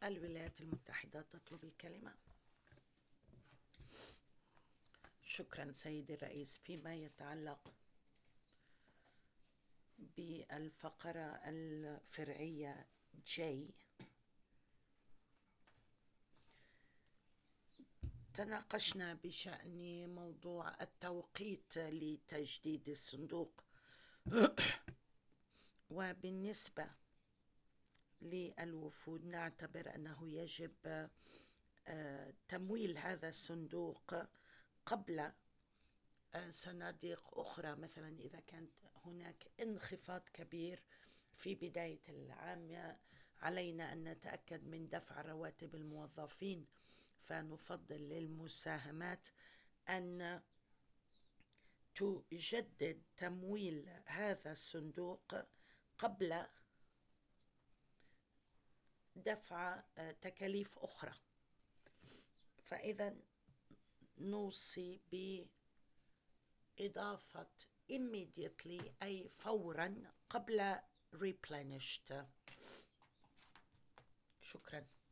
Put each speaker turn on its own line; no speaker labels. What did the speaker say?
الولايات المتحدة تطلب الكلمة. شكرا سيدي الرئيس. فيما يتعلق بالفقرة الفرعية جي، تناقشنا بشأن موضوع التوقيت لتجديد الصندوق وبالنسبة للوفود نعتبر أنه يجب تمويل هذا الصندوق قبل صناديق أخرى. مثلا إذا كانت هناك انخفاض كبير في بداية العام علينا أن نتأكد من دفع رواتب الموظفين، فنفضل للمساهمات أن تجدد تمويل هذا الصندوق قبل دفع تكاليف أخرى. فإذا نوصي بإضافة immediately أي فورا قبل replenished. شكرا.